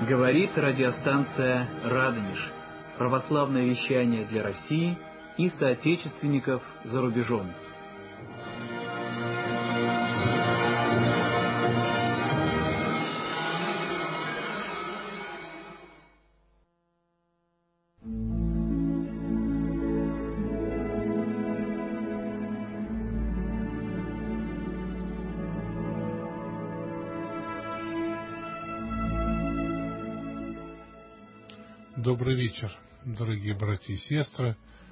Говорит радиостанция «Радонеж». Православное вещание для России и соотечественников за рубежом. Добрый вечер, дорогие братья и сестры.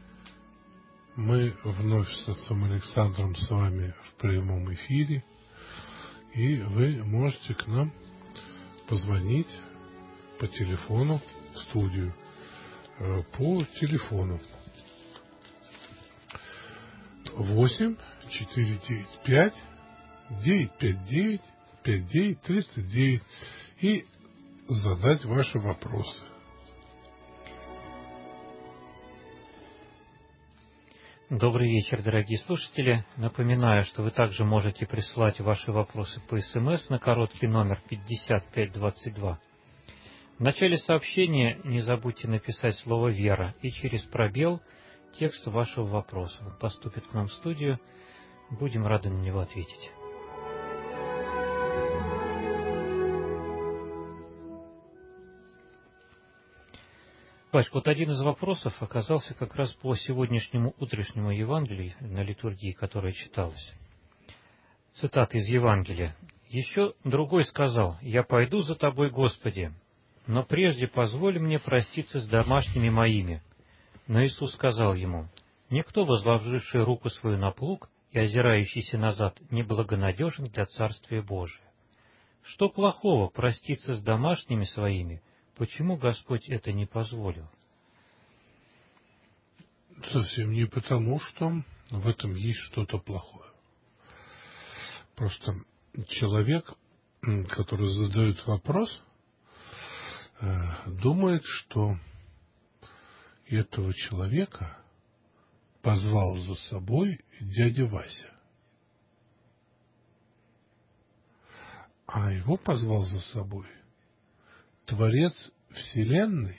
Мы вновь с отцом Александром с вами в прямом эфире, и вы можете к нам позвонить по телефону в студию, по телефону 8-495-959-5939 и задать ваши вопросы. Добрый вечер, дорогие слушатели. Напоминаю, что вы также можете присылать ваши вопросы по СМС на короткий номер 5522. В начале сообщения не забудьте написать слово «Вера» и через пробел текст вашего вопроса. Он поступит к нам в студию. Будем рады на него ответить. Батюшка, вот один из вопросов оказался как раз по сегодняшнему утреннему Евангелию на литургии, которая читалась. Цитата из Евангелия. «Еще другой сказал: „Я пойду за тобой, Господи, но прежде позволь мне проститься с домашними моими“. Но Иисус сказал ему: „Никто, возложивший руку свою на плуг и озирающийся назад, неблагонадежен для Царствия Божия. Что плохого проститься с домашними своими? Почему Господь это не позволил?“ Совсем не потому, что в этом есть что-то плохое. Просто человек, который задает вопрос, думает, что этого человека позвал за собой дядя Вася. А его позвал за собой Творец Вселенной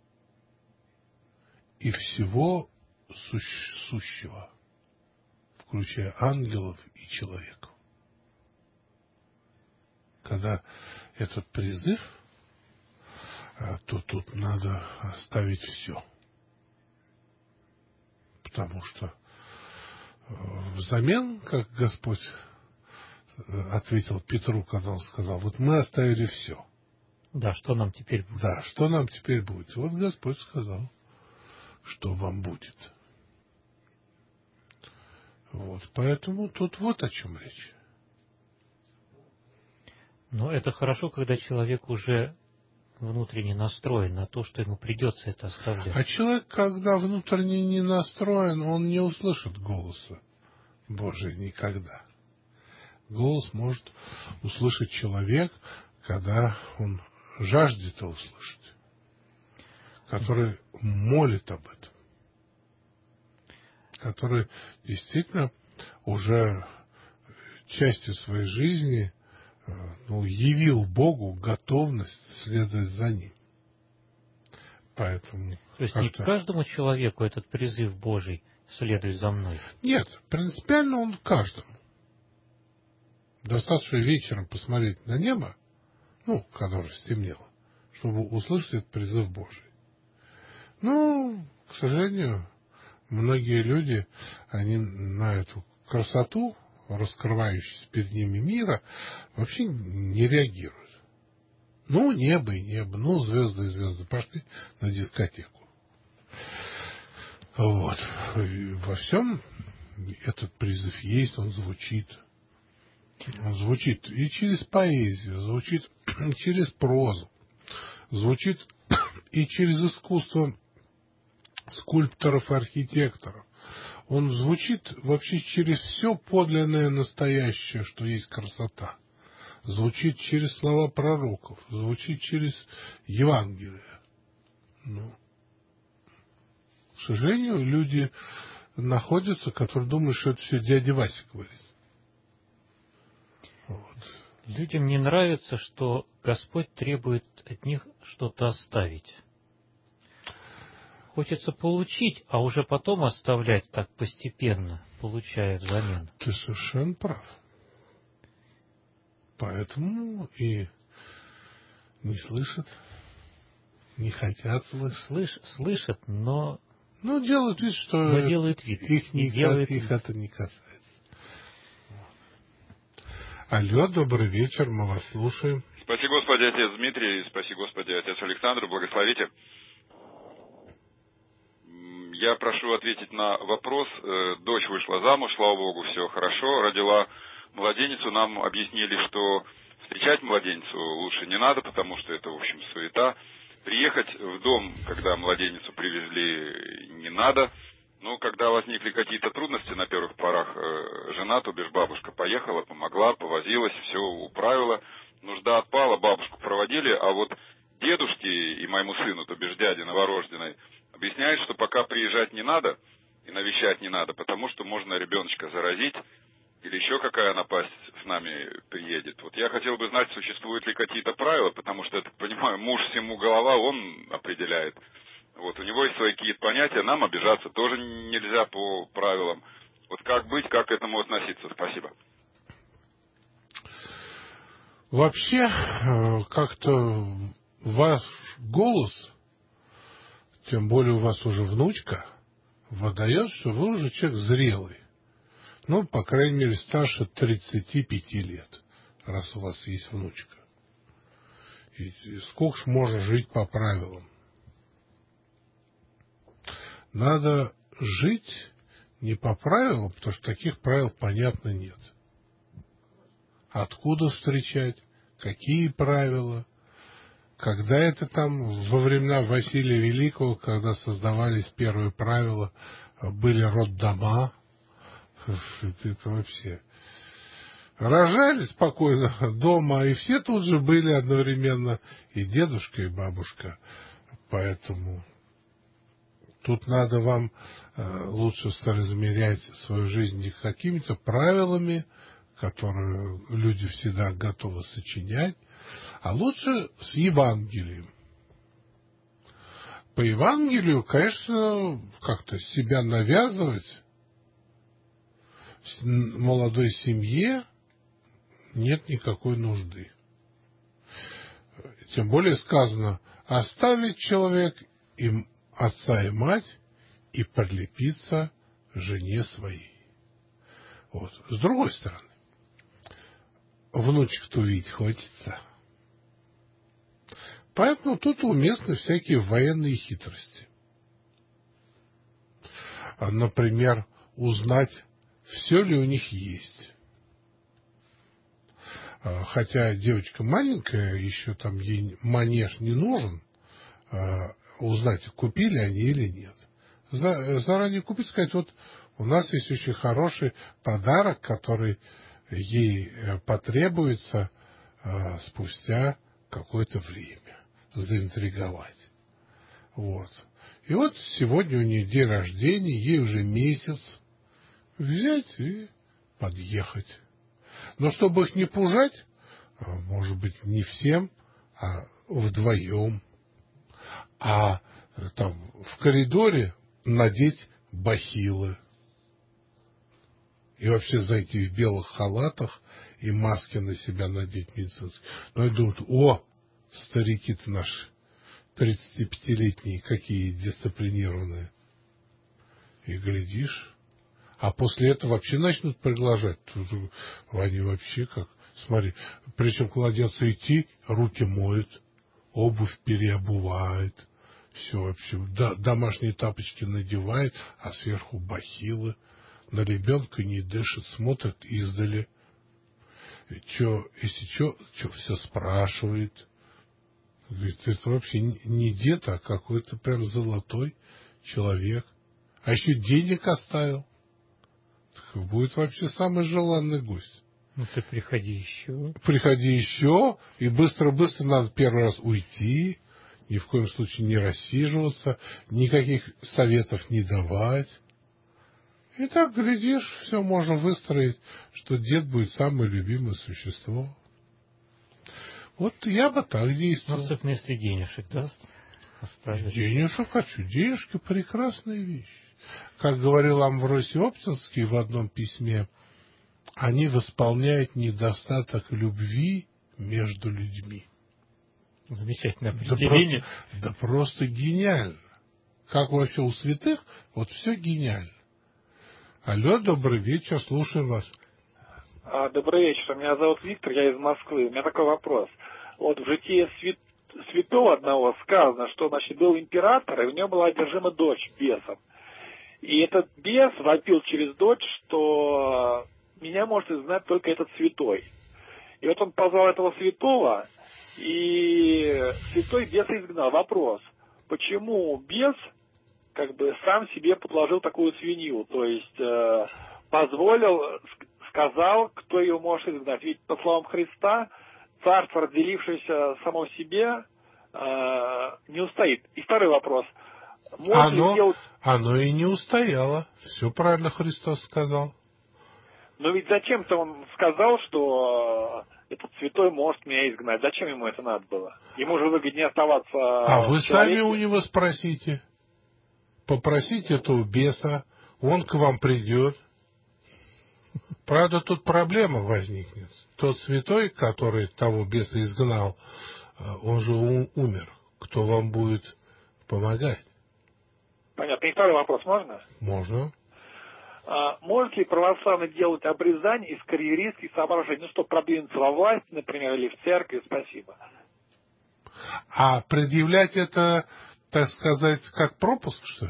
и всего сущего, включая ангелов и человека. Когда этот призыв, то тут надо оставить все. Потому что взамен, как Господь ответил Петру, когда он сказал: вот мы оставили все. Да, что нам теперь будет? Да, что нам теперь будет? Вот Господь сказал, что вам будет. Вот, поэтому тут вот о чем речь. Но это хорошо, когда человек уже внутренне настроен на то, что ему придется это оставлять. А человек, когда внутренне не настроен, он не услышит голоса Божия никогда. Голос может услышать человек, когда он жаждет это услышать, который молит об этом, который действительно уже частью своей жизни явил Богу готовность следовать за Ним. Поэтому то есть не к каждому человеку этот призыв Божий «следуй за мной»? Нет, принципиально он каждому. Достаточно вечером посмотреть на небо, когда уже стемнело, чтобы услышать этот призыв Божий. К сожалению, многие люди, они на эту красоту, раскрывающуюся перед ними мира, вообще не реагируют. Небо и небо, звезды и звезды, пошли на дискотеку. Вот. И во всем этот призыв есть, он звучит. Он звучит и через поэзию, звучит через прозу, звучит и через искусство скульпторов и архитекторов. Он звучит вообще через все подлинное, настоящее, что есть красота. Звучит через слова пророков, звучит через Евангелие. К сожалению, люди находятся, которые думают, что это все дядя Вася говорит. Людям не нравится, что Господь требует от них что-то оставить. Хочется получить, а уже потом оставлять так постепенно, получая взамен. Ты совершенно прав. Поэтому и не слышат, не хотят слышать. Слышат, но... Ну, делают вид, что но делают вид. их это не касается. Алло, добрый вечер, мы вас слушаем. Спаси Господи, отец Дмитрий, спаси Господи, отец Александр, благословите. Я прошу ответить на вопрос. Дочь вышла замуж, слава Богу, все хорошо, родила младенецу. Нам объяснили, что встречать младенецу лучше не надо, потому что это, в общем, суета. Приехать в дом, когда младенецу привезли, не надо. Ну, когда возникли какие-то трудности на первых порах, жена, то бишь бабушка, поехала, помогла, повозилась, все управила. Нужда отпала, бабушку проводили, а вот дедушке и моему сыну, то бишь дяде новорожденной, объясняют, что пока приезжать не надо и навещать не надо, потому что можно ребеночка заразить, или еще какая напасть с нами приедет. Вот я хотел бы знать, существуют ли какие-то правила, потому что, я так понимаю, муж всему голова, он определяет. Вот, у него есть свои какие-то понятия, нам обижаться тоже нельзя по правилам. Вот как быть, как к этому относиться? Спасибо. Вообще, как-то ваш голос, тем более у вас уже внучка, выдает, что вы уже человек зрелый. Ну, по крайней мере, старше 35 лет, раз у вас есть внучка. И сколько ж можно жить по правилам? Надо жить не по правилам, потому что таких правил, понятно, нет. Откуда встречать? Какие правила? Когда это там, во времена Василия Великого, когда создавались первые правила, были роддома, это вообще... Рожали спокойно дома, и все тут же были одновременно, и дедушка, и бабушка. Поэтому тут надо вам лучше соразмерять свою жизнь не какими-то правилами, которые люди всегда готовы сочинять, а лучше с Евангелием. По Евангелию, конечно, как-то себя навязывать молодой семье нет никакой нужды. Тем более сказано, оставить человек им отца и мать и прилепиться жене своей. Вот. С другой стороны, внучек-то увидеть хочется. Поэтому тут уместны всякие военные хитрости. Например, узнать, все ли у них есть. Хотя девочка маленькая, еще там ей манеж не нужен, узнать, купили они или нет. Заранее купить, сказать, вот у нас есть очень хороший подарок, который ей потребуется спустя какое-то время. Заинтриговать. Вот. И вот сегодня у нее день рождения, ей уже месяц. Взять и подъехать. Но чтобы их не пужать, может быть, не всем, а вдвоем. А там в коридоре надеть бахилы. И вообще зайти в белых халатах и маски на себя надеть медицинские. Но и думают, о, старики-то наши, 35-летние, какие дисциплинированные. И глядишь, а после этого вообще начнут приглашать. Они вообще как, смотри, причем к младенцу идти, руки моют, обувь переобувает, все вообще, домашние тапочки надевает, а сверху бахилы, на ребенка не дышит, смотрит издали. Если что, все спрашивает. Говорит, это вообще не дед, а какой-то прям золотой человек. А еще денег оставил. Так будет вообще самый желанный гость. Ну ты приходи еще. Приходи еще, и быстро-быстро надо первый раз уйти, ни в коем случае не рассиживаться, никаких советов не давать. И так, глядишь, все можно выстроить, что дед будет самое любимое существо. Вот я бы так действовал. Ну, особенно если денежек, да, оставить. Денежек хочу. Денежки — прекрасная вещь. Как говорил Амвросий Оптинский в одном письме, они восполняют недостаток любви между людьми. Замечательное определение. Да просто гениально. Как вообще у святых, вот все гениально. Алло, добрый вечер, слушаем вас. Добрый вечер, меня зовут Виктор, я из Москвы. У меня такой вопрос. Вот в житии святого одного сказано, что, значит, был император, и у него была одержима дочь бесом. И этот бес вопил через дочь, что меня может изгнать только этот святой. И вот он позвал этого святого, и святой беса изгнал. Вопрос, почему бес как бы сам себе подложил такую свинью, то есть позволил, сказал, кто ее может изгнать. Ведь, по словам Христа, царство, разделившееся само в себе, не устоит. И второй вопрос. Оно и не устояло. Все правильно Христос сказал. Но ведь зачем-то он сказал, что этот святой может меня изгнать. Зачем ему это надо было? Ему же выгоднее оставаться... А вы сами у него спросите. Попросите этого беса, он к вам придет. Правда, тут проблема возникнет. Тот святой, который того беса изгнал, он же умер. Кто вам будет помогать? Понятно. И второй вопрос можно? Можно. Может ли православный делать обрезание из карьеристских соображений, ну, чтобы продвинуться во власти, например, или в церкви? Спасибо. А предъявлять это, так сказать, как пропуск, что ли?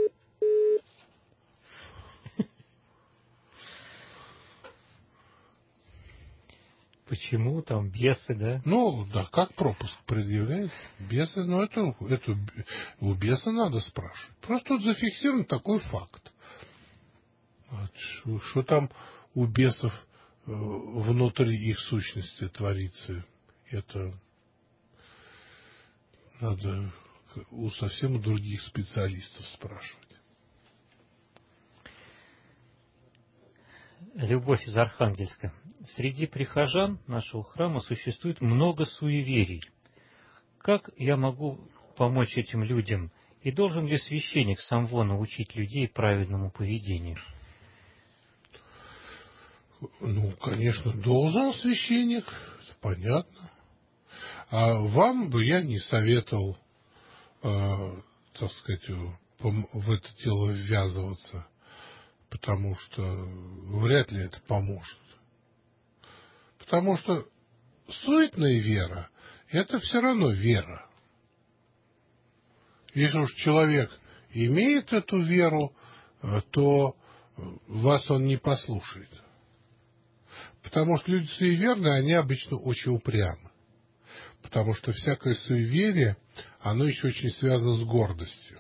Почему там бесы, да? Ну, да, как пропуск предъявляет? Бесы, ну, это у беса надо спрашивать. Просто тут зафиксирован такой факт. Что там у бесов внутри их сущности творится, это надо у совсем других специалистов спрашивать. Любовь из Архангельска. Среди прихожан нашего храма существует много суеверий. Как я могу помочь этим людям? И должен ли священник самого научить людей правильному поведению? Ну, конечно, должен священник, это понятно. А вам бы я не советовал, так сказать, в это дело ввязываться, потому что вряд ли это поможет. Потому что суетная вера – это все равно вера. Если уж человек имеет эту веру, то вас он не послушает. Потому что люди суеверные, они обычно очень упрямы. Потому что всякое суеверие, оно еще очень связано с гордостью.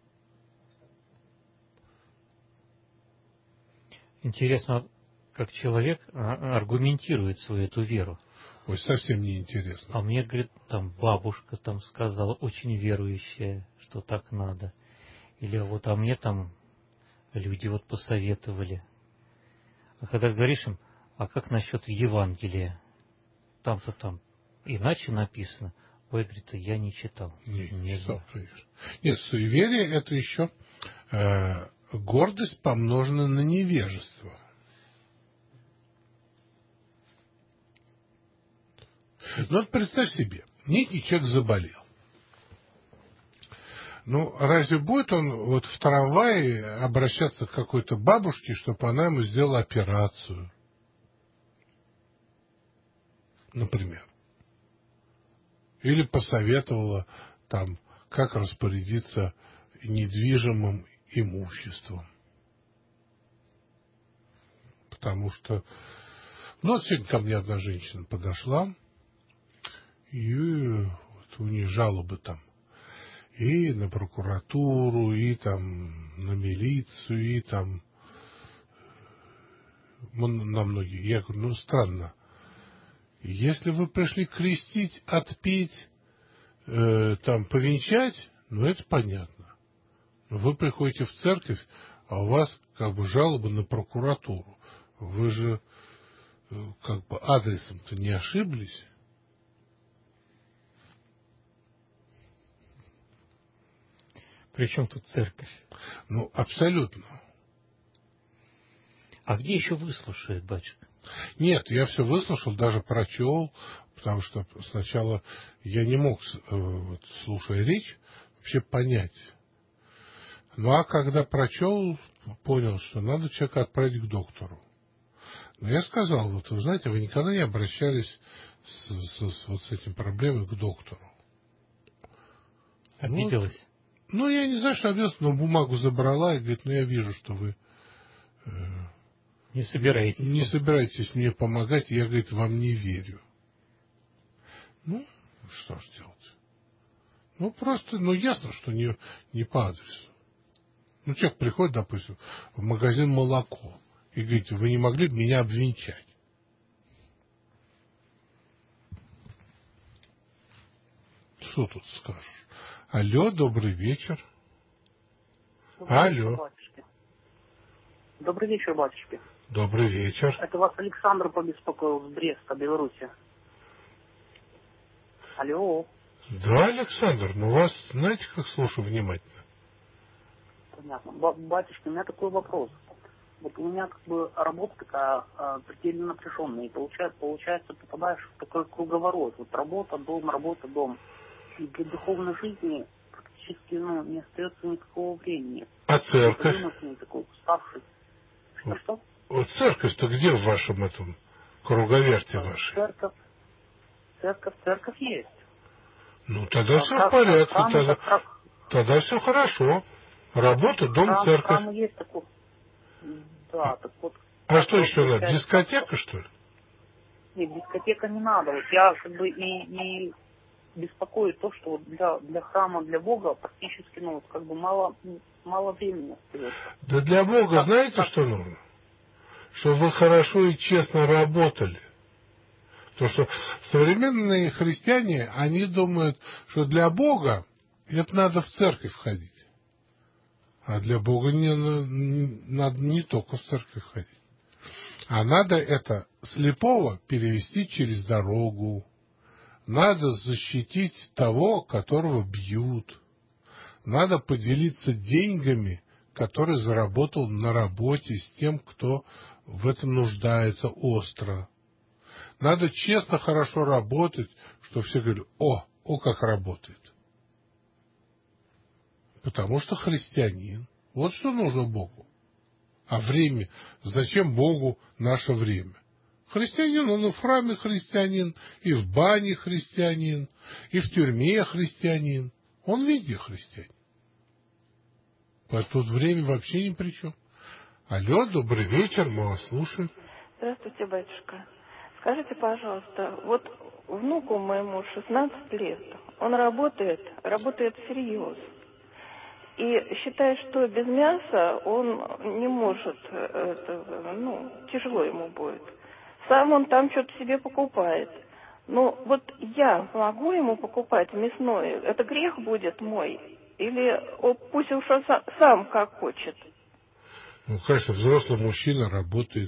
Интересно, как человек аргументирует свою эту веру. Ой, совсем не интересно. А мне, говорит, там бабушка там сказала, очень верующая, что так надо. Или вот, а мне там люди вот посоветовали. А когда говоришь им, а как насчет Евангелия? Там-то там иначе написано. Ой, говорит, я не читал. Не читал, конечно. Нет, суеверие – это еще гордость, помноженная на невежество. Ну, вот представь себе, некий человек заболел. Ну, разве будет он вот в трамвае обращаться к какой-то бабушке, чтобы она ему сделала операцию? Например. Или посоветовала там, как распорядиться недвижимым имуществом. Потому что... Ну, вот сегодня ко мне одна женщина подошла, и вот у нее жалобы там и на прокуратуру, и там на милицию, и там на многие. Я говорю, ну, странно. Если вы пришли крестить, отпеть, там, повенчать, ну, это понятно. Но вы приходите в церковь, а у вас как бы жалоба на прокуратуру. Вы же как бы адресом-то не ошиблись. При чем тут церковь? Ну, абсолютно. А где еще выслушают, батюшка? Нет, я все выслушал, даже прочел, потому что сначала я не мог, вот, слушая речь, вообще понять. Ну, а когда прочел, понял, что надо человека отправить к доктору. Но я сказал, вот вы знаете, вы никогда не обращались вот с этим проблемой к доктору. Обиделась? Ну, я не знаю, что обиделась, но бумагу забрала и говорит, ну, я вижу, что вы Не собираетесь? не собираетесь мне помогать, я, говорит, вам не верю. Ну, что ж делать? Ну, просто, ну, ясно, что не по адресу. Ну, человек приходит, допустим, в магазин молоко и говорит, вы не могли бы меня обвенчать? Что тут скажешь? Алло, добрый вечер. Алло. Добрый вечер, батюшки. Добрый вечер. Это вас Александр побеспокоил с Бреста, Беларуси. Алло. Да, Александр, ну вас, знаете, как слушаю внимательно. Понятно. Батюшка, у меня такой вопрос. Вот у меня как бы работа такая предельно напряженная. И получается, попадаешь в такой круговорот. Вот работа, дом. И для духовной жизни практически не остается никакого времени. А церковь? Такой уставший. Что? Вот церковь-то где в вашем этом круговерте вашей? Церковь есть. Ну, тогда все в порядке. Тогда все хорошо. Работа, дом, церковь. Храм есть такой. Да, так вот. А что еще надо? Дискотека, что ли? Нет, дискотека не надо. Вот я как бы и беспокоит то, что для храма, для Бога практически, как бы мало времени остается. Да для Бога знаете, что нужно? Чтобы вы хорошо и честно работали. Потому что современные христиане, они думают, что для Бога это надо в церковь ходить. А для Бога надо не только в церковь ходить. А надо это слепого перевести через дорогу. Надо защитить того, которого бьют. Надо поделиться деньгами, которые заработал на работе, с тем, кто в этом нуждается остро. Надо честно, хорошо работать, что все говорят, о, как работает. Потому что христианин. Вот что нужно Богу. А время, зачем Богу наше время? Христианин, он и в храме христианин, и в бане христианин, и в тюрьме христианин. Он везде христианин. Поэтому тут время вообще ни при чем. Алло, добрый вечер, мы вас слушаем. Здравствуйте, батюшка. Скажите, пожалуйста, вот внуку моему 16 лет, он работает всерьез. И считает, что без мяса он не может, тяжело ему будет. Сам он там что-то себе покупает. Но вот я могу ему покупать мясное? Это грех будет мой? Или пусть уж он сам как хочет? Ну, конечно, взрослый мужчина работает.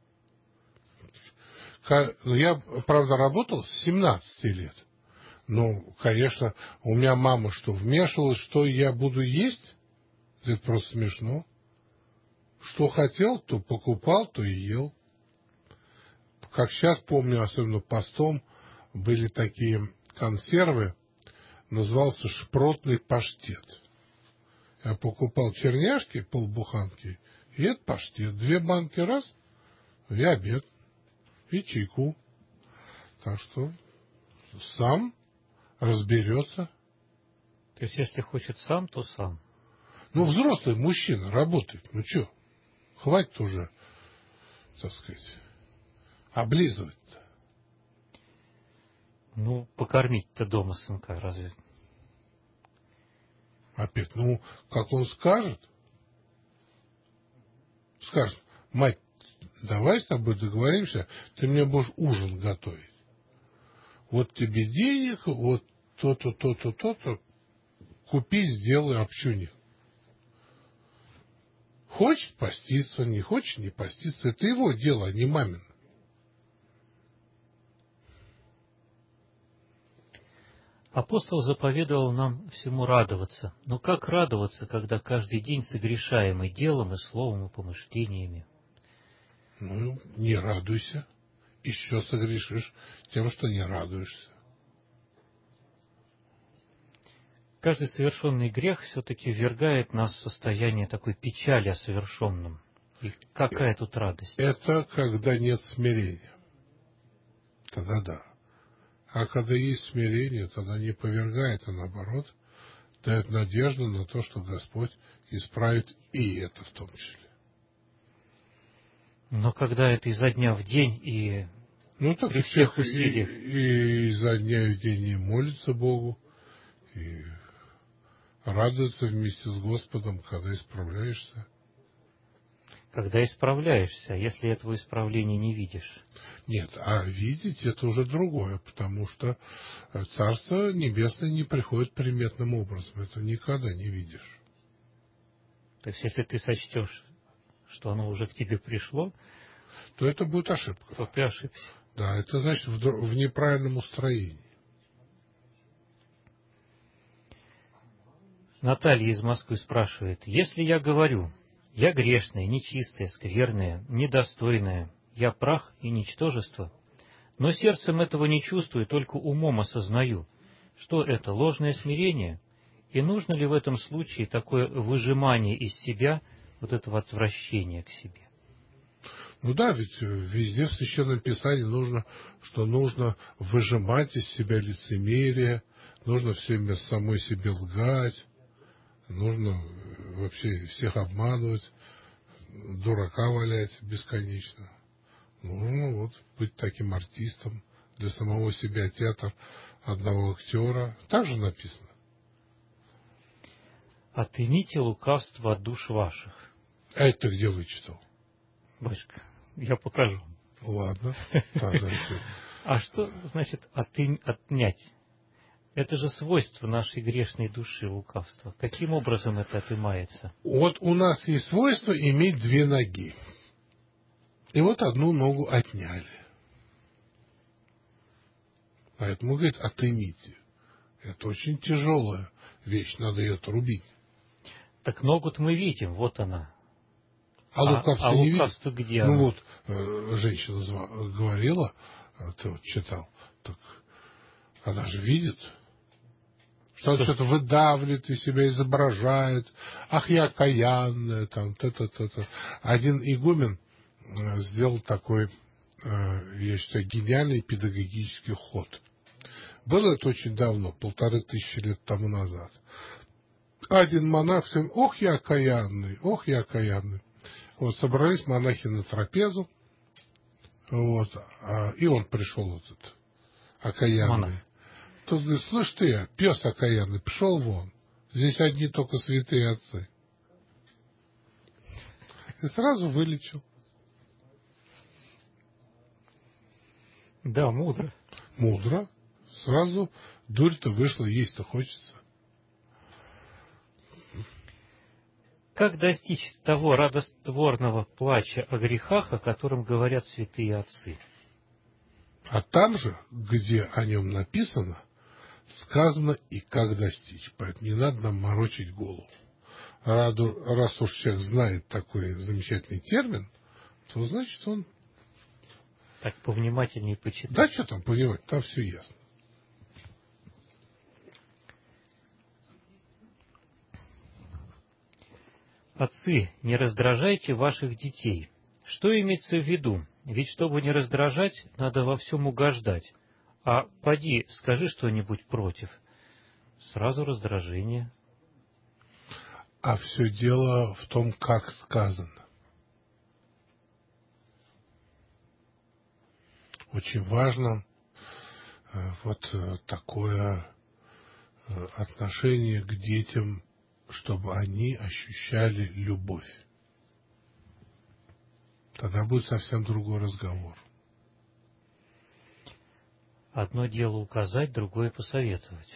Я, правда, работал с 17 лет. Ну, конечно, у меня мама что, вмешивалась, что я буду есть? Это просто смешно. Что хотел, то покупал, то и ел. Как сейчас помню, особенно постом, были такие консервы, назывался шпротный паштет. Я покупал черняшки, полбуханки, и это паштет. 2 банки раз, и обед, и чайку. Так что сам разберется. То есть, если хочет сам, то сам. Ну, взрослый мужчина работает. Ну, что, хватит уже, так сказать, облизывать-то. Ну, покормить-то дома сынка разве? Опять, как он скажет. Скажет, мать, давай с тобой договоримся, ты мне будешь ужин готовить. Вот тебе денег, вот то-то, то-то, то-то. Купи, сделай, а почему нет? Хочет поститься, не хочет не поститься. Это его дело, а не мамин. Апостол заповедовал нам всему радоваться. Но как радоваться, когда каждый день согрешаем и делом, и словом, и помышлениями? Ну, не радуйся. Еще согрешишь тем, что не радуешься. Каждый совершенный грех все-таки ввергает нас в состояние такой печали о совершенном. И какая тут радость? Это когда нет смирения. Тогда да. А когда есть смирение, тогда не повергает, а наоборот, дает надежду на то, что Господь исправит и это в том числе. Но когда это изо дня в день и Так при всех усилиях... И изо дня в день и молится Богу, и радуется вместе с Господом, когда исправляешься. Когда исправляешься, если этого исправления не видишь. Нет, а видеть это уже другое, потому что Царство Небесное не приходит приметным образом. Это никогда не видишь. То есть, если ты сочтешь, что оно уже к тебе пришло, то это будет ошибка. То ты ошибся. Да, это значит в неправильном устроении. Наталья из Москвы спрашивает: если я говорю, я грешная, нечистая, скверная, недостойная, я прах и ничтожество, но сердцем этого не чувствую, только умом осознаю, что это ложное смирение, и нужно ли в этом случае такое выжимание из себя, вот этого отвращения к себе? Да, ведь везде в Священном Писании нужно выжимать из себя лицемерие, нужно все время самой себе лгать, нужно вообще всех обманывать, дурака валять бесконечно. Нужно быть таким артистом, для самого себя театр одного актера. Так же написано. Отымите лукавство от душ ваших. А это где вычитал? Батюшка, я покажу. Ладно. А что значит отнять? Это же свойство нашей грешной души, лукавства. Каким образом это отымается? Вот у нас есть свойство иметь две ноги. И вот одну ногу отняли. Поэтому, говорит, отымите. Это очень тяжелая вещь, надо ее отрубить. Так ногу-то мы видим, вот она. А лукавство не видим? Лукавство где оно? Вот, женщина говорила, ты вот читал, так она же видит, что он что-то выдавливает из себя, изображает. Ах, я окаянная, там, то-то. Один игумен сделал такой, я считаю, гениальный педагогический ход. Было это очень давно, 1500 лет тому назад. Один монах всем: ох, я окаянный, ох, я окаянный. Вот, собрались монахи на трапезу, вот, и он пришел, этот окаянный. Монах. Тут говорит: слышь ты, пес окаянный, пошел вон. Здесь одни только святые отцы. И сразу вылечил. Да, мудро. Мудро. Сразу дурь-то вышла, есть-то хочется. Как достичь того радостворного плача о грехах, о котором говорят святые отцы? А там же, где о нем написано, сказано и как достичь. Поэтому не надо нам морочить голову. Раз уж человек знает такой замечательный термин, то значит он... Так повнимательнее почитать. Да, что там понимать, там все ясно. Отцы, не раздражайте ваших детей. Что имеется в виду? Ведь чтобы не раздражать, надо во всем угождать. А поди, скажи что-нибудь против. Сразу раздражение. А все дело в том, как сказано. Очень важно вот такое отношение к детям, чтобы они ощущали любовь. Тогда будет совсем другой разговор. Одно дело указать, другое посоветовать.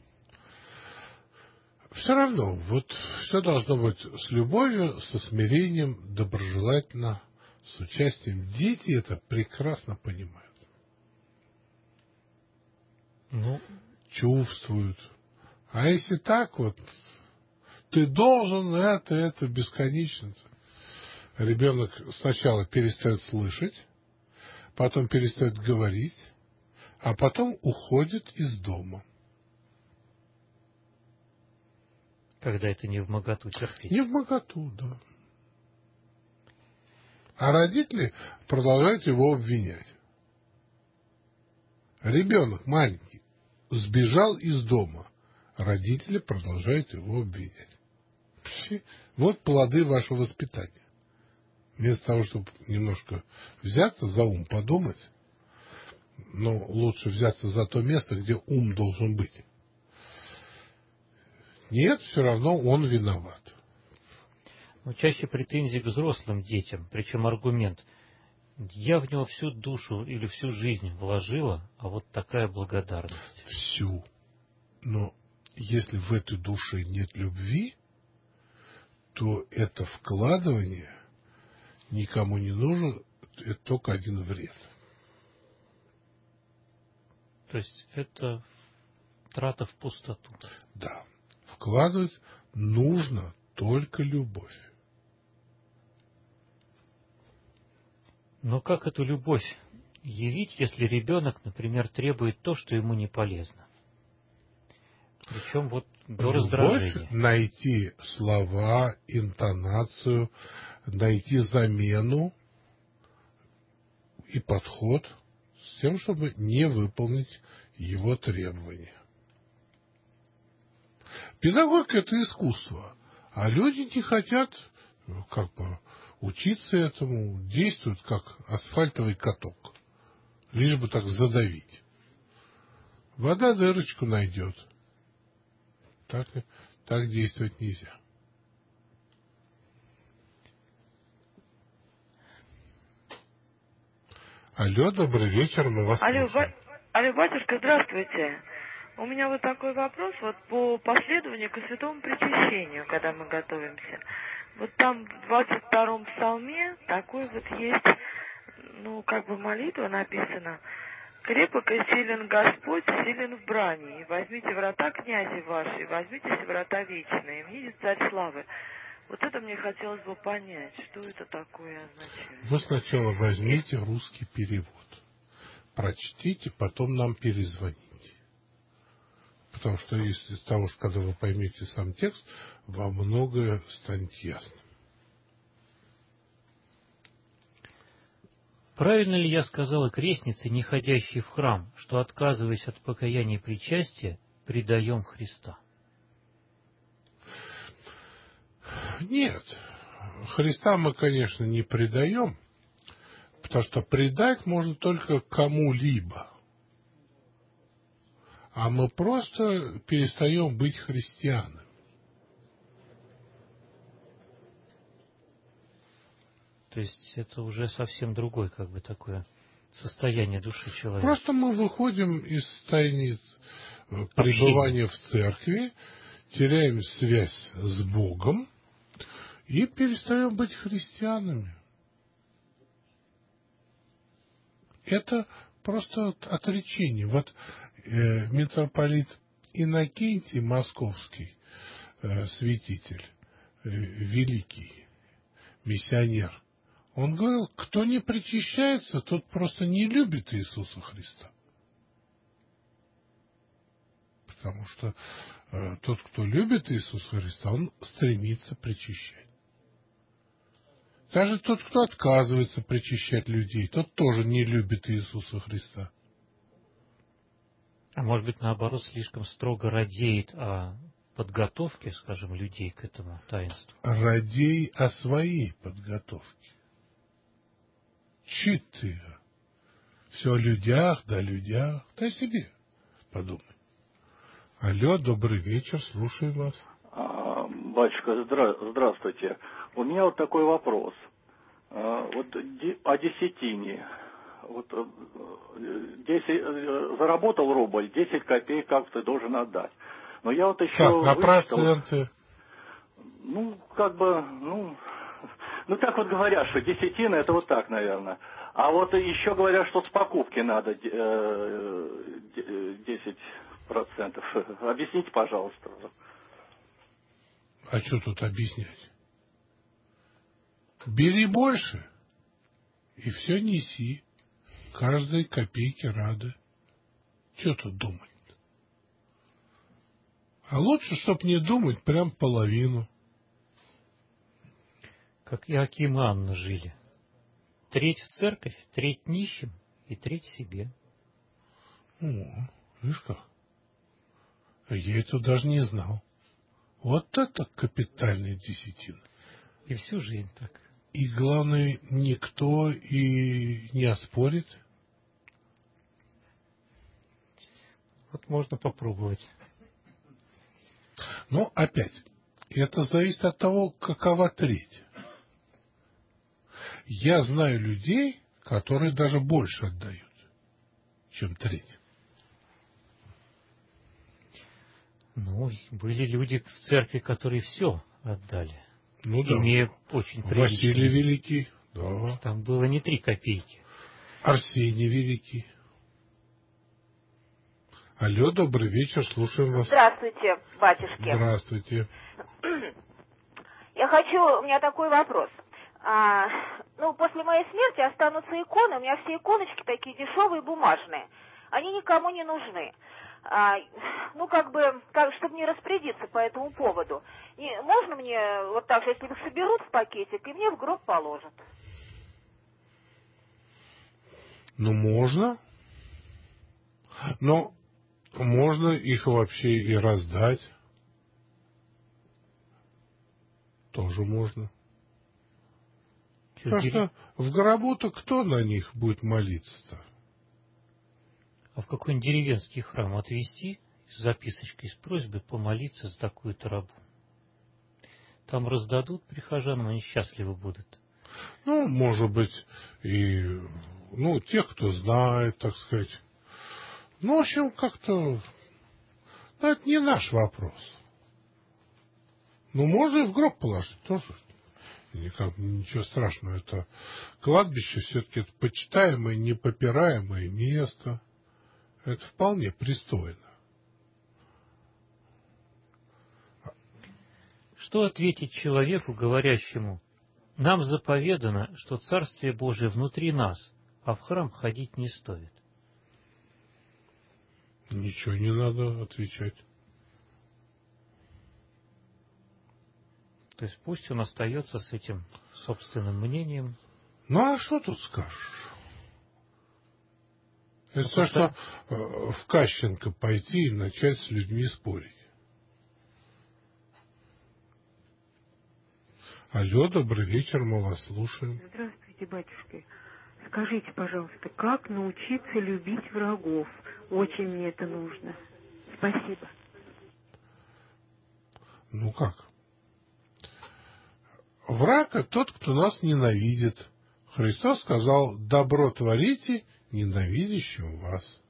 Все равно, вот все должно быть с любовью, со смирением, доброжелательно, с участием. Дети это прекрасно понимают. чувствуют. А если так вот, ты должен это бесконечно. Ребенок сначала перестает слышать, потом перестает говорить, а потом уходит из дома. Когда это не вмоготу терпеть. Не вмоготу, да. А родители продолжают его обвинять. Ребенок маленький сбежал из дома. Родители продолжают его обвинять. Вот плоды вашего воспитания. Вместо того, чтобы немножко взяться за ум, подумать, но лучше взяться за то место, где ум должен быть. Нет, все равно он виноват. Но чаще претензии к взрослым детям, причем аргумент: я в него всю душу или всю жизнь вложила, а вот такая благодарность. Всю. Но если в этой душе нет любви, то это вкладывание никому не нужно, это только один вред. То есть это трата в пустоту. Да. Вкладывать нужно только любовь. Но как эту любовь явить, если ребенок, например, требует то, что ему не полезно? Причем вот до раздражения. Любовь — найти слова, интонацию, найти замену и подход с тем, чтобы не выполнить его требования. Педагогика — это искусство, а люди не хотят учиться этому, действуют как асфальтовый каток, лишь бы так задавить. Вода дырочку найдет. Так действовать нельзя. Алло, добрый вечер, мы вас слушаем. Алло, батюшка, здравствуйте. У меня вот такой вопрос, вот по последованию к святому причащению, когда мы готовимся. Вот там в 22-м псалме такой вот есть, молитва написана: «Крепок и силен Господь, силен в брани, и возьмите врата князи ваши, возьмитесь врата вечные, и мне царь славы». Вот это мне хотелось бы понять, что это такое означает. Вы сначала возьмите русский перевод, прочтите, потом нам перезвоните. Потому что из того, что когда вы поймете сам текст, вам многое станет ясно. Правильно ли я сказала крестнице, не ходящей в храм, что, отказываясь от покаяния и причастия, предаем Христа? Нет. Христа мы, конечно, не предаем, потому что предать можно только кому-либо. А мы просто перестаем быть христианами. То есть это уже совсем другое, такое состояние души человека. Просто мы выходим из состояния пребывания в церкви, теряем связь с Богом и перестаем быть христианами. Это просто отречение. Вот митрополит Иннокентий Московский, святитель, великий миссионер, он говорил, кто не причащается, тот просто не любит Иисуса Христа. Потому что тот, кто любит Иисуса Христа, он стремится причащать. Даже тот, кто отказывается причащать людей, тот тоже не любит Иисуса Христа. А может быть, наоборот, слишком строго радеет о подготовке, скажем, людей к этому таинству? Радей о своей подготовке. Чит ты. Все о людях, да о людях. Да о себе подумай. Алло, добрый вечер, слушаем вас. Батюшка, здравствуйте. У меня вот такой вопрос. Вот о десятине. Вот 10, заработал рубль, 10 копеек как ты должен отдать. Но я вот еще а вычитал, проценты? Так вот говорят, что десятина это вот так, наверное. А вот еще говорят, что с покупки надо 10% Объясните, пожалуйста. А что тут объяснять? Бери больше и все неси. Каждой копейке рады. Что тут думать? А лучше, чтоб не думать, прям половину. Как Иоаким и Анна жили. Треть в церковь, треть нищим и треть себе. О, видишь как? Я этого даже не знал. Вот это капитальная десятина. И всю жизнь так. И главное, никто и не оспорит. Вот можно попробовать. Но опять, это зависит от того, какова треть. Я знаю людей, которые даже больше отдают, чем треть. Ну, были люди в церкви, которые все отдали. Ну да. Имея очень приличные. Василий Великий, да. Там было не 3 копейки. Арсений Великий. Алло, добрый вечер, слушаем вас. Здравствуйте, батюшки. Здравствуйте. У меня такой вопрос. После моей смерти останутся иконы, у меня все иконочки такие дешевые, бумажные. Они никому не нужны. Чтобы не распорядиться по этому поводу. И можно мне вот так, если их соберут в пакетик, и мне в гроб положат? Ну, можно. Но можно их вообще и раздать. Тоже можно. Потому что в гробу-то кто на них будет молиться-то? А в какой-нибудь деревенский храм отвезти с записочкой, с просьбой помолиться за такую-то рабу. Там раздадут прихожанам, они счастливы будут. Ну, может быть, и тех, кто знает, так сказать. Ну, в общем, как-то... это не наш вопрос. Ну, можно и в гроб положить тоже. Ничего страшного. Это кладбище все-таки это почитаемое, непопираемое место. Это вполне пристойно. Что ответить человеку, говорящему: нам заповедано, что Царствие Божие внутри нас, а в храм ходить не стоит? Ничего не надо отвечать. То есть пусть он остается с этим собственным мнением. Ну, а что тут скажешь? Это все, что в Кащенко пойти и начать с людьми спорить. Алло, добрый вечер, мы вас слушаем. Здравствуйте, батюшка. Скажите, пожалуйста, как научиться любить врагов? Очень мне это нужно. Спасибо. Ну как? Враг — это тот, кто нас ненавидит. Христос сказал: добро творите ненавидящим вас.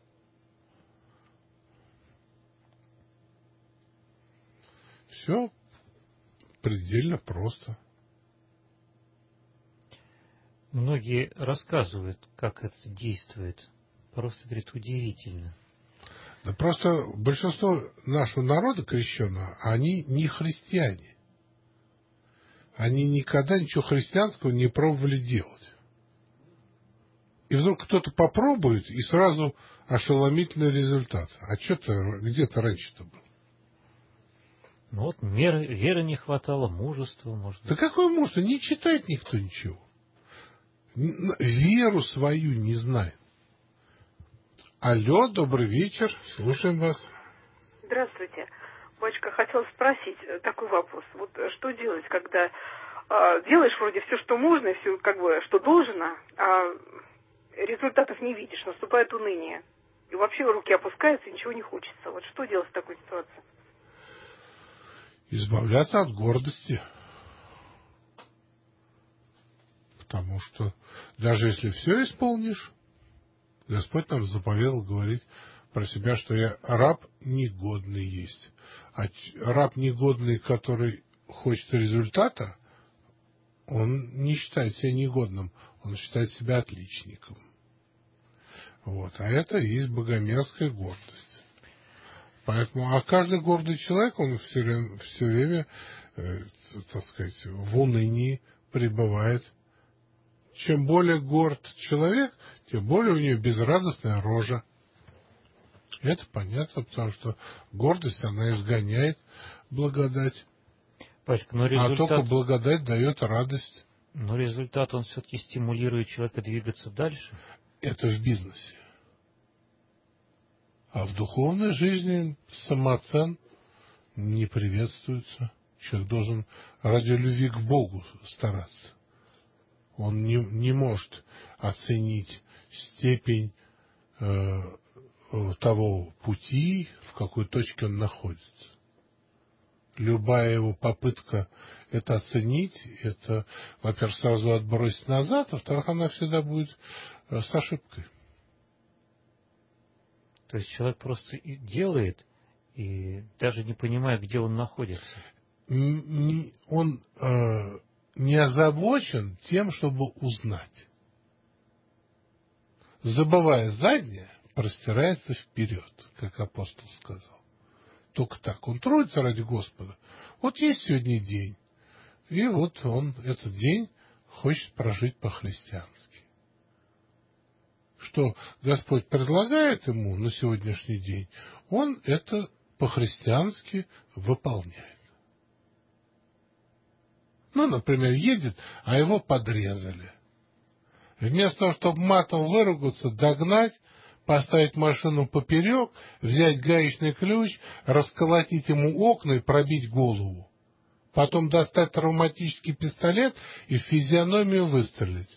Все предельно просто. Многие рассказывают, как это действует. Просто, говорит, удивительно. Да просто большинство нашего народа крещенного, они не христиане. Они никогда ничего христианского не пробовали делать. И вдруг кто-то попробует, и сразу ошеломительный результат. А что-то где-то раньше-то было? Ну вот веры не хватало, мужества, может быть. Да какое мужество? Не читает никто ничего. Веру свою не знает. Алло, добрый вечер, слушаем вас. Здравствуйте. Батюшка, хотел спросить такой вопрос. Вот что делать, когда делаешь вроде все, что можно, и все, что должно, а результатов не видишь, наступает уныние. И вообще руки опускаются, и ничего не хочется. Вот что делать в такой ситуации? Избавляться от гордости. Потому что даже если все исполнишь, Господь нам заповедал говорить про себя, что я раб негодный есть. А раб негодный, который хочет результата, он не считает себя негодным, он считает себя отличником. Вот. А это и есть богомерзкая гордость. Поэтому, а каждый гордый человек, он все время, так сказать, в унынии пребывает. Чем более горд человек, тем более у него безрадостная рожа. Это понятно, потому что гордость, она изгоняет благодать. Пачка, но результат... А только благодать дает радость. Но результат, он все-таки стимулирует человека двигаться дальше. Это в бизнесе. А в духовной жизни самооцен не приветствуется. Человек должен ради любви к Богу стараться. Он не может оценить степень того пути, в какой точке он находится. Любая его попытка это оценить, это, во-первых, сразу отбросить назад, а во-вторых, она всегда будет с ошибкой. То есть человек просто делает, и даже не понимая, где он находится. Он не озабочен тем, чтобы узнать. Забывая заднее, простирается вперед, как апостол сказал. Только так. Он трудится ради Господа. Вот есть сегодня день. И вот он этот день хочет прожить по-христиански. Что Господь предлагает ему на сегодняшний день, он это по-христиански выполняет. Ну, например, едет, а его подрезали. Вместо того, чтобы матом выругаться, догнать, поставить машину поперек, взять гаечный ключ, расколотить ему окна и пробить голову. Потом достать травматический пистолет и в физиономию выстрелить.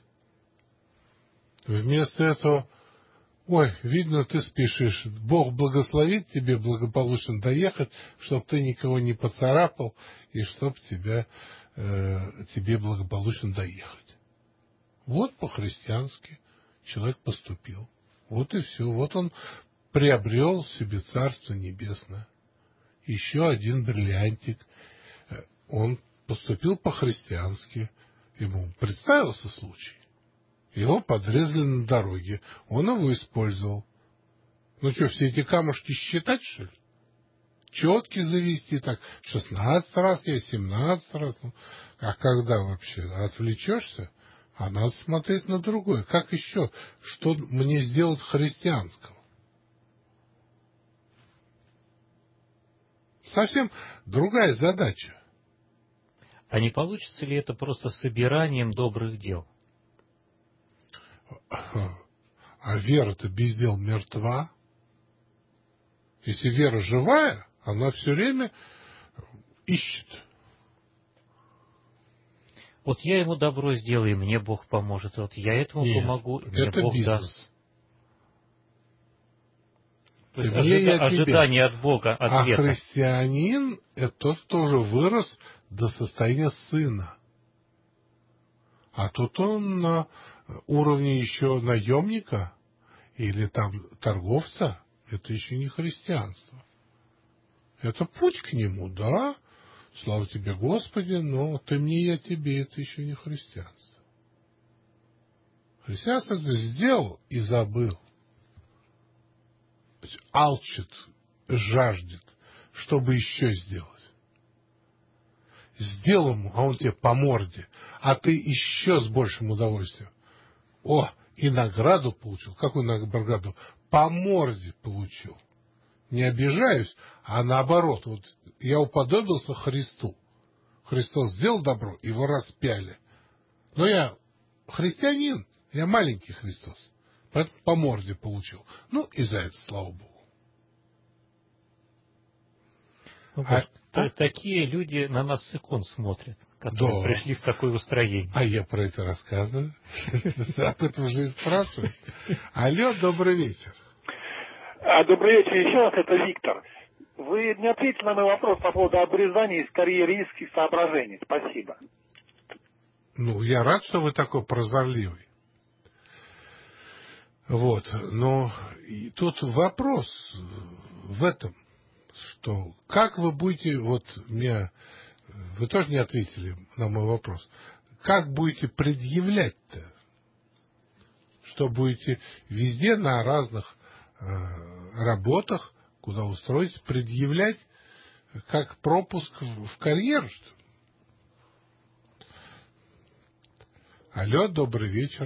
Вместо этого, ой, видно, ты спешишь. Бог благословит тебе благополучно доехать, чтобы ты никого не поцарапал и чтобы тебе благополучно доехать. Вот по-христиански человек поступил. Вот и все. Вот он приобрел себе Царство Небесное. Еще один бриллиантик. Он поступил по-христиански. Ему представился случай. Его подрезали на дороге. Он его использовал. Ну что, все эти камушки считать, что ли? Четки завести так. 16 раз я, 17 раз. Ну, а когда вообще отвлечешься? А надо смотреть на другое. Как еще? Что мне сделать христианского? Совсем другая задача. А не получится ли это просто собиранием добрых дел? А вера-то без дел мертва. Если вера живая, она все время ищет. Вот я ему добро сделаю, и мне Бог поможет. Вот я этому помогу, и мне Бог бизнес. даст. То есть ожидание от Бога ответа. А христианин – это тот, кто уже вырос до состояния сына. А тут он на уровне еще наемника или там торговца. Это еще не христианство. Это путь к нему, да. Слава тебе, Господи, но ты мне, я тебе, это еще не христианство. Христианство это сделал и забыл. Алчит, жаждет, чтобы еще сделать. Сделал ему, а он тебе по морде, а ты еще с большим удовольствием. О, и награду получил. Какую награду? По морде получил. Не обижаюсь, а наоборот. Вот я уподобился Христу. Христос сделал добро, его распяли. Но я христианин, я маленький Христос. Поэтому по морде получил. Ну, и за это, слава Богу. Такие люди на нас с икон смотрят, которые пришли в такое устроение. А я про это рассказываю. Об этом уже и спрашивают. Алло, добрый вечер. Добрый вечер еще раз, это Виктор. Вы не ответили на мой вопрос по поводу обрезания из карьеристских соображений. Спасибо. Ну, я рад, что вы такой прозорливый. Вот, но и тут вопрос в этом, что как вы будете, вот вы тоже не ответили на мой вопрос, как будете предъявлять-то, что будете везде на разных работах куда устроиться, предъявлять как пропуск в карьеру, что ли? Алло, добрый вечер.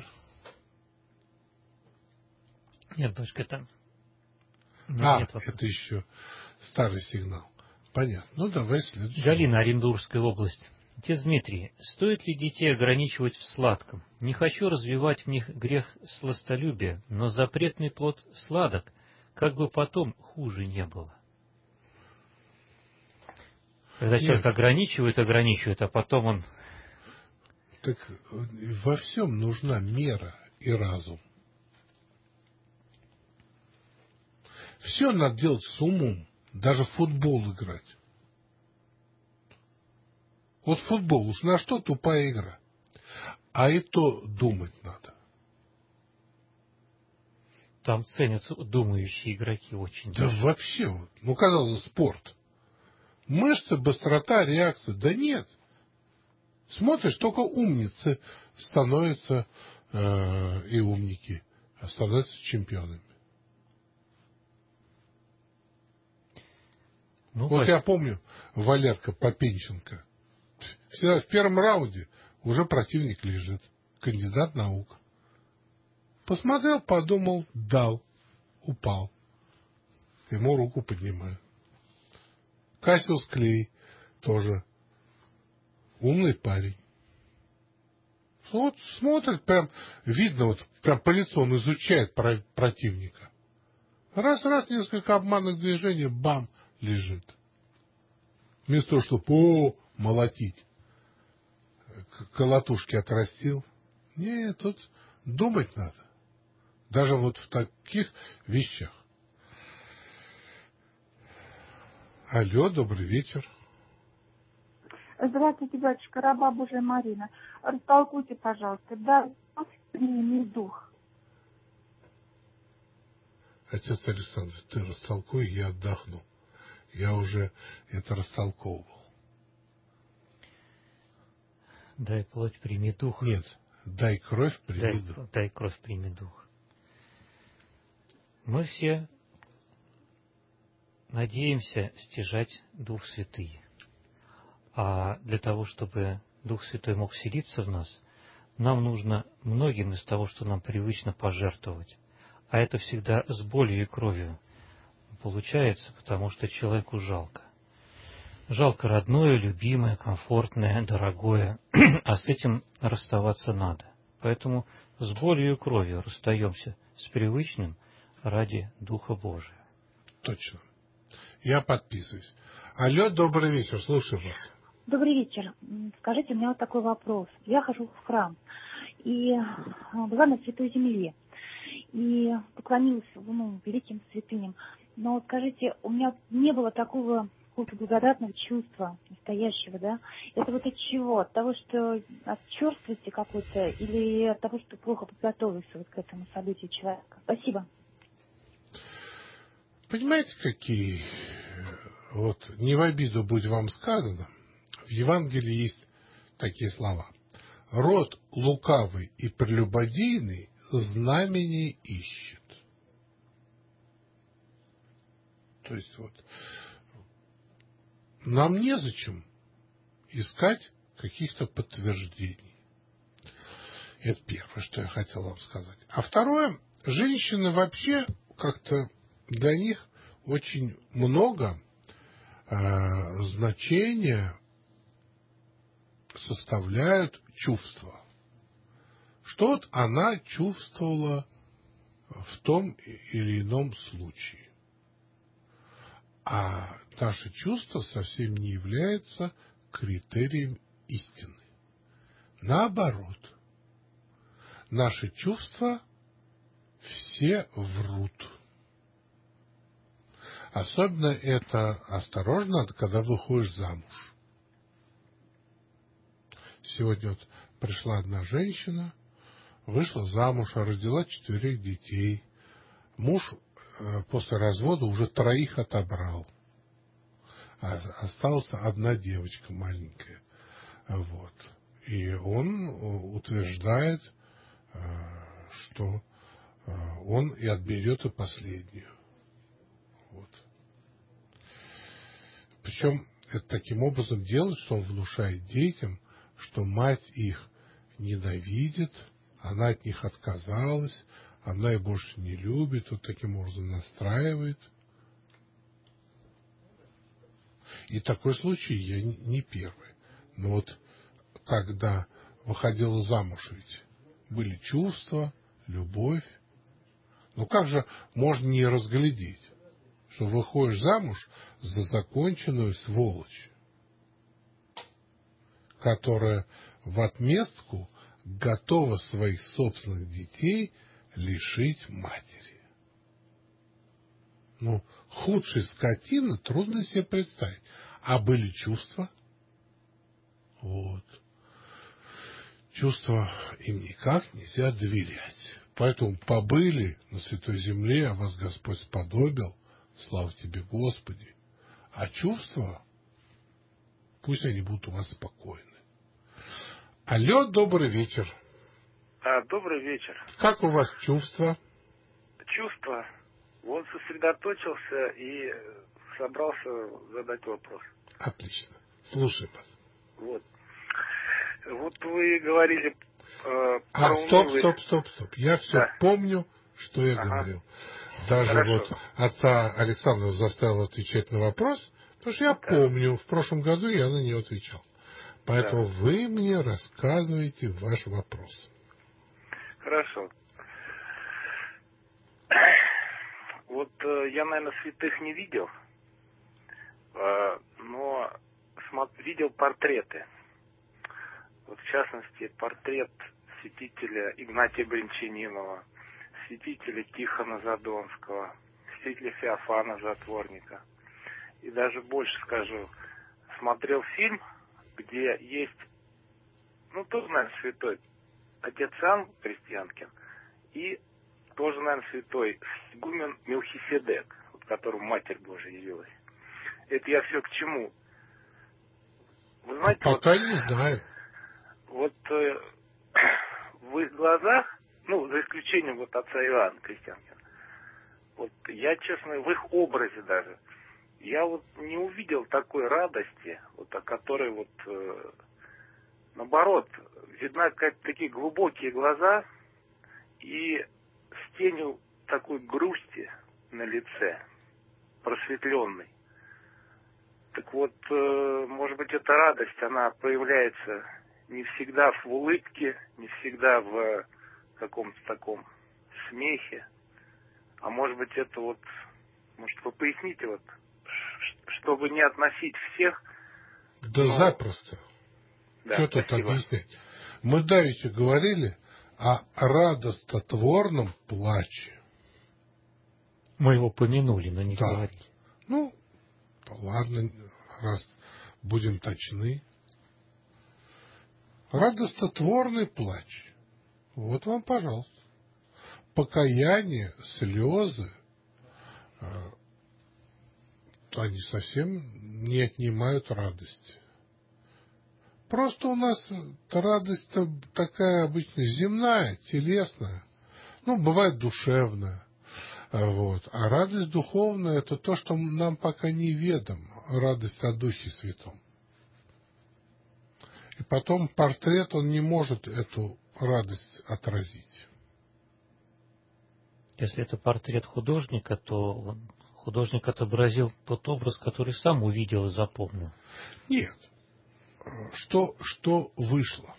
Нет, батюшка, это... Нет, это еще старый сигнал. Понятно. Ну, давай следующий. Галина, Оренбургская область. Отец Дмитрий, стоит ли детей ограничивать в сладком? Не хочу развивать в них грех сластолюбия, но запретный плод сладок, как бы потом хуже не было. Когда человек ограничивает, а потом он... Так во всем нужна мера и разум. Все надо делать с умом, даже в футбол играть. Вот футбол уж на что тупая игра. А и то думать надо. Там ценятся думающие игроки очень. Да даже. Вообще, ну казалось, спорт. Мышцы, быстрота, реакция. Да нет. Смотришь, только умницы становятся и умники становятся чемпионами. Ну, вот я помню Валерка Попенченко. Всегда в первом раунде уже противник лежит. Кандидат наук. Посмотрел, подумал, дал. Упал. Ему руку поднимаю. Кассиус Клей тоже умный парень. Вот смотрит, прям видно, вот прям по лицу он изучает противника. Раз, несколько обманных движений, бам, лежит. Вместо того, чтобы молотить, колотушки отрастил. Нет, тут думать надо. Даже вот в таких вещах. Алло, добрый вечер. Здравствуйте, батюшка, раба Божия Марина. Растолкуйте, пожалуйста, да, не дух. Отец Александр, ты растолкуй, я отдохну. Я уже это растолковывал. Дай плоть, прими дух. Нет, дай кровь, прими дух. Дай кровь, прими дух. Мы все надеемся стяжать Дух Святый. А для того, чтобы Дух Святой мог вселиться в нас, нам нужно многим из того, что нам привычно, пожертвовать. А это всегда с болью и кровью получается, потому что человеку жалко. Жалко родное, любимое, комфортное, дорогое, а с этим расставаться надо. Поэтому с болью и кровью расстаемся с привычным ради Духа Божия. Точно. Я подписываюсь. Алло, добрый вечер, слушаю вас. Добрый вечер. Скажите, у меня вот такой вопрос. Я хожу в храм, и была на Святой Земле, и поклонилась великим святыням. Но скажите, у меня не было такого какого-то благодатного чувства настоящего, да? Это вот от чего? От того, что от черствости какой-то, или от того, что плохо подготовился вот к этому событию человека? Спасибо. Понимаете, какие, вот не в обиду будь вам сказано, в Евангелии есть такие слова. Род лукавый и прелюбодейный знамений ищет. То есть вот нам незачем искать каких-то подтверждений. Это первое, что я хотел вам сказать. А второе, женщины вообще как-то для них очень много значения составляют чувства. Что вот она чувствовала в том или ином случае. А наше чувство совсем не является критерием истины. Наоборот, наши чувства все врут. Особенно это осторожно, когда выходишь замуж. Сегодня вот пришла одна женщина, вышла замуж, родила 4 детей. Муж после развода уже 3 отобрал. Осталась одна девочка маленькая. Вот. И он утверждает, что он и отберет и последнюю. Вот. Причем это таким образом делает, что он внушает детям, что мать их ненавидит, она от них отказалась, она их больше не любит, вот таким образом настраивает. И такой случай я не первый. Но вот когда выходила замуж, ведь были чувства, любовь. Ну как же можно не разглядеть, что выходишь замуж за законченную сволочь, которая в отместку готова своих собственных детей лишить матери. Ну, худшей скотины трудно себе представить. А были чувства? Вот. Чувства им никак нельзя доверять. Поэтому побыли на Святой Земле, а вас Господь сподобил, слава тебе, Господи. А чувства, пусть они будут у вас спокойны. Алло, добрый вечер. Добрый вечер. Как у вас чувства? Чувства. Вот сосредоточился и собрался задать вопрос. Отлично. Слушаем вас. Вот. Вот вы говорили Стоп. Я все помню, что я говорил. Даже Хорошо. вот отца Александра заставил отвечать на вопрос, потому что я помню, в прошлом году я на нее отвечал. Поэтому вы мне рассказываете ваш вопрос. Хорошо. Вот я, наверное, святых не видел, но видел портреты. Вот, в частности, портрет святителя Игнатия Бринчанинова, святителя Тихона Задонского, святителя Феофана Затворника. И даже больше скажу, смотрел фильм, где есть, тоже, наверное, святой отец Иоанн Крестьянкин и тоже, наверное, святой игумен Мелхиседек, которому Матерь Божия явилась. Это я все к чему? Вы знаете, пока не знаю. Вот в их глазах, за исключением отца Иоанна Крестьянкина, я, честно, в их образе даже, я не увидел такой радости, о которой наоборот, видна какие-то такие глубокие глаза и с тенью такой грусти на лице, просветленной. Так вот, может быть, эта радость, она проявляется не всегда в улыбке, не всегда в каком-то таком смехе, а может быть, это может, вы поясните, чтобы не относить всех. Да запросто. Да, что тут спасибо. объяснять? Мы давеча говорили о радостотворном плаче. Мы его помянули, но не говорили. Ладно, раз будем точны. Радостотворный плач. Вот вам, пожалуйста. Покаяние, слезы, они совсем не отнимают радости. Просто у нас радость-то такая обычно земная, телесная. Бывает душевная. А радость духовная — это то, что нам пока неведомо. Радость о Духе Святом. И потом портрет, он не может эту радость отразить. Если это портрет художника, то художник отобразил тот образ, который сам увидел и запомнил. Нет. Что вышло?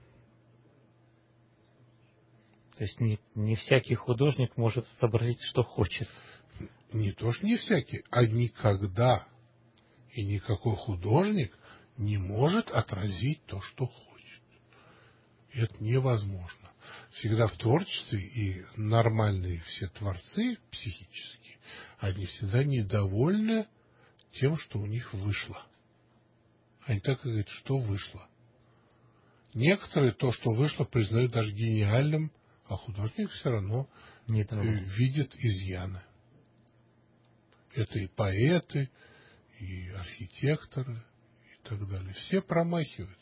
То есть не всякий художник может отобразить, что хочет. Не то, что не всякий, а никогда. И никакой художник не может отразить то, что хочет. Это невозможно. Всегда в творчестве и нормальные все творцы психические, они всегда недовольны тем, что у них вышло. Они так и говорят, что вышло. Некоторые то, что вышло, признают даже гениальным, а художник все равно видит изъяны. Это и поэты, и архитекторы, и так далее. Все промахиваются.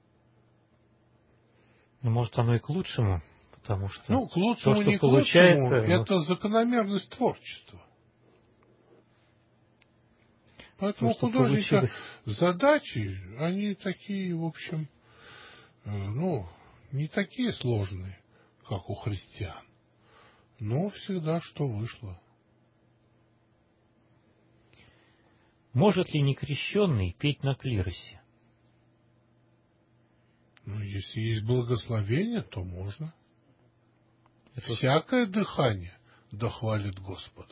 Может, оно и к лучшему, потому что к лучшему, то, что не к получается, лучшему, это закономерность творчества. Поэтому Просто художника получилось. задачи, они такие, в общем, не такие сложные, как у христиан. Но всегда что вышло. Может ли некрещенный петь на клиросе? Если есть благословение, то можно. Это... Всякое дыхание да хвалит Господа.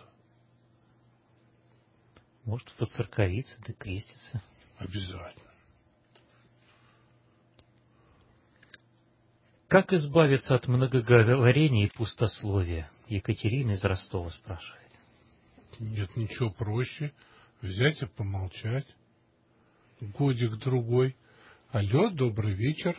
Может поцерковиться, да креститься. Обязательно. Как избавиться от многоговорения и пустословия? Екатерина из Ростова спрашивает. Нет ничего проще. Взять и помолчать. Годик-другой. Алло, добрый вечер.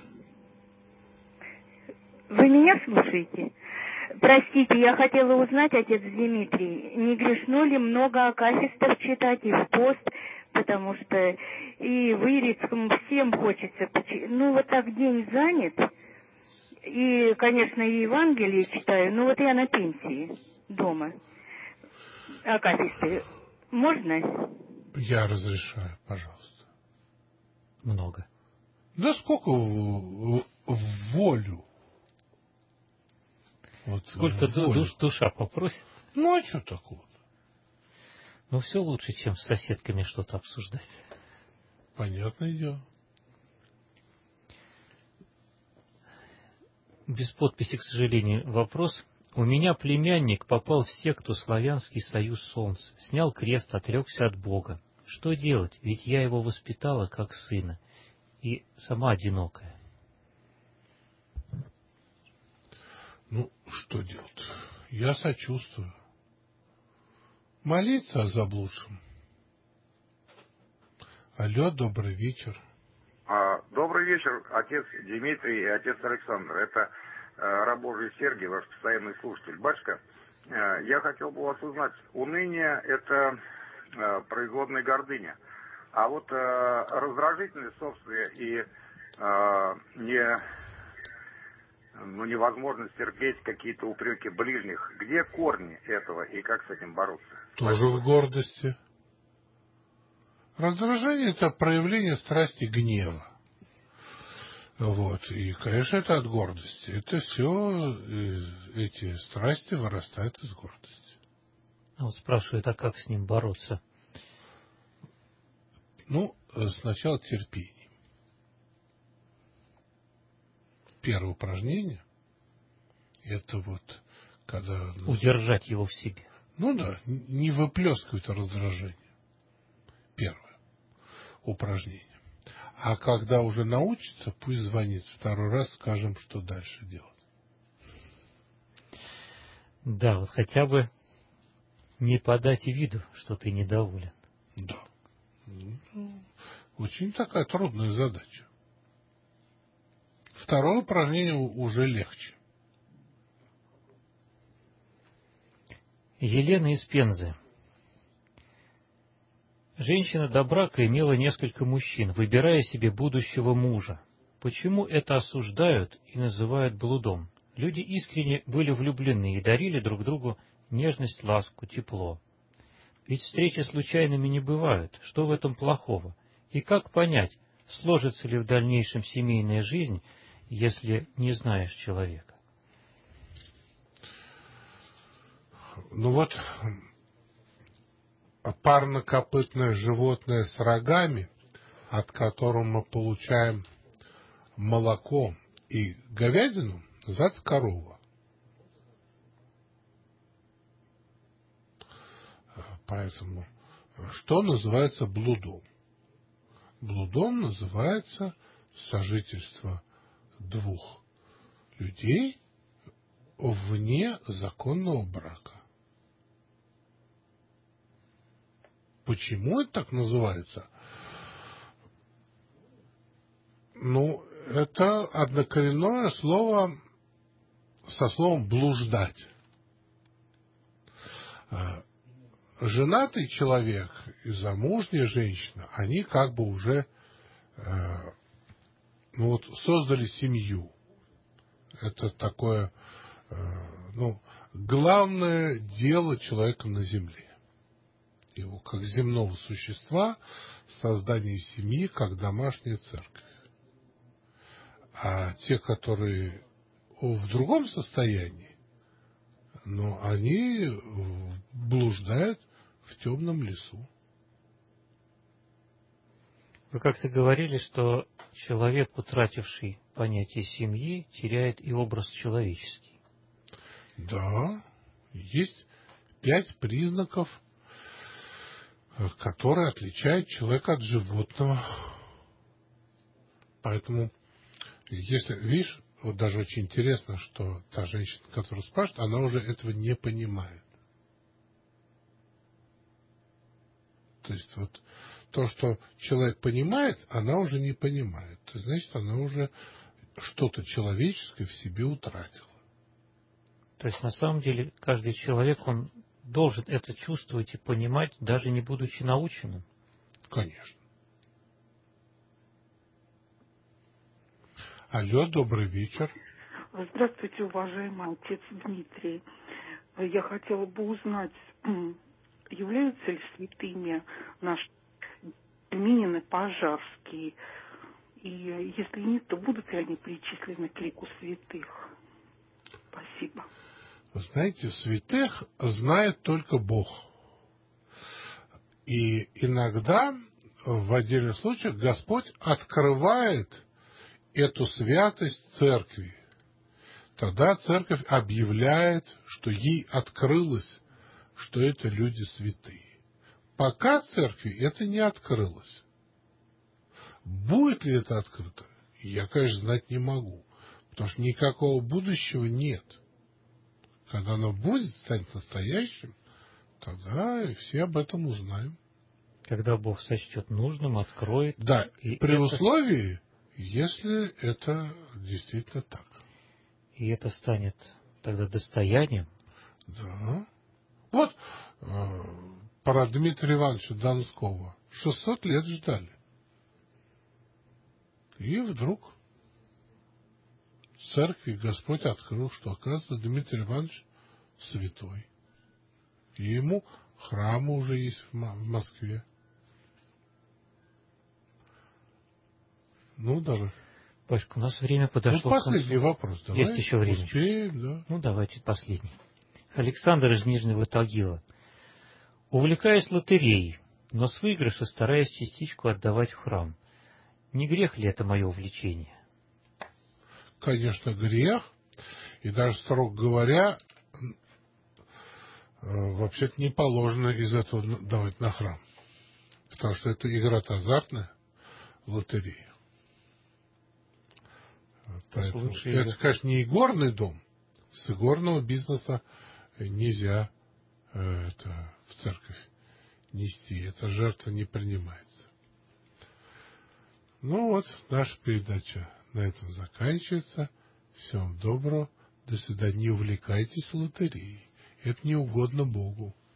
Вы меня слушаете? Простите, я хотела узнать, отец Дмитрий, не грешно ли много акафистов читать и в пост, потому что и в Ирицком всем хочется почитать. Вот так день занят, и, конечно, и Евангелие читаю, но вот я на пенсии дома. Акафисты можно? Я разрешаю, пожалуйста. Много. Да сколько в волю. Вот сколько душа попросит. А что такого-то? Все лучше, чем с соседками что-то обсуждать. Понятное дело. Без подписи, к сожалению, вопрос. У меня племянник попал в секту «Славянский союз солнца». Снял крест, отрекся от Бога. Что делать? Ведь я его воспитала как сына. И сама одинокая. Что делать? Я сочувствую. Молиться о заблудшем. Алло, добрый вечер. Добрый вечер, отец Дмитрий и отец Александр. Это раб Божий Сергий, ваш постоянный слушатель. Батюшка, я хотел бы у вас узнать, уныние – это производная гордыня. А вот раздражительность собствия и невозможность терпеть какие-то упреки ближних, где корни этого и как с этим бороться? Тоже в гордости. Раздражение – это проявление страсти гнева. И, конечно, это от гордости. Это все, эти страсти вырастают из гордости. Спрашивает, а как с ним бороться? Сначала терпение. Первое упражнение – это когда... Удержать его в себе. Не выплескивать раздражение. Первое упражнение. А когда уже научится, пусть звонит второй раз, скажем, что дальше делать. Да, хотя бы не подать виду, что ты недоволен. Да. Очень такая трудная задача. Второе упражнение уже легче. Елена из Пензы. Женщина до брака имела несколько мужчин, выбирая себе будущего мужа. Почему это осуждают и называют блудом? Люди искренне были влюблены и дарили друг другу нежность, ласку, тепло. Ведь встречи случайными не бывают. Что в этом плохого? И как понять, сложится ли в дальнейшем семейная жизнь, если не знаешь человека? Парнокопытное животное с рогами, от которого мы получаем молоко и говядину, называется корова. Поэтому что называется блудом? Блудом называется сожительство двух людей вне законного брака. Почему это так называется? Это однокоренное слово со словом «блуждать». Женатый человек и замужняя женщина, они уже создали семью. Это такое, главное дело человека на земле. И его как земного существа, создание семьи как домашняя церковь. А те, которые в другом состоянии, но они блуждают в темном лесу. Вы как-то говорили, что человек, утративший понятие семьи, теряет и образ человеческий. Да, есть 5 признаков, которые отличают человека от животного. Поэтому, если, видишь, вот даже очень интересно, что та женщина, которая спрашивает, она уже этого не понимает. То есть вот то, что человек понимает, она уже не понимает. То есть, значит, она уже что-то человеческое в себе утратила. То есть, на самом деле, каждый человек, он должен это чувствовать и понимать, даже не будучи наученным. Конечно. Алло, добрый вечер. Здравствуйте, уважаемый отец Дмитрий. Я хотела бы узнать, являются ли святыми наши Минины Пожарские, и если нет, то будут ли они причислены к лику святых? Спасибо. Вы знаете, святых знает только Бог. И иногда, в отдельных случаях, Господь открывает эту святость церкви. Тогда церковь объявляет, что ей открылось, что это люди святые. Пока церкви это не открылось. Будет ли это открыто, я, конечно, знать не могу. Потому что никакого будущего нет. Когда оно будет, станет настоящим, тогда все об этом узнаем. Когда Бог сочтет нужным, откроет. Да, при условии, если это действительно так. И это станет тогда достоянием. Да. Вот про Дмитрия Ивановича Донского 600 лет ждали. И вдруг в церкви Господь открыл, что, оказывается, Дмитрий Иванович святой. И ему храмы уже есть в Москве. Ну, давай. Пашка, у нас время подошло. Последний вопрос. Давай. Есть еще время. Успеем, да. Ну, давайте последний. Александр из Нижнего Тагила. Увлекаюсь лотереей, но с выигрыша стараюсь частичку отдавать в храм. Не грех ли это мое увлечение? Конечно, грех. И даже, строго говоря, вообще-то не положено из этого давать на храм. Потому что это игра-то азартная, лотерея. Поэтому это, конечно, не игорный дом. С игорного бизнеса нельзя это в церковь нести. Эта жертва не принимается. Ну вот, наша передача на этом заканчивается. Всем доброго. До свидания. Не увлекайтесь лотереей. Это не угодно Богу.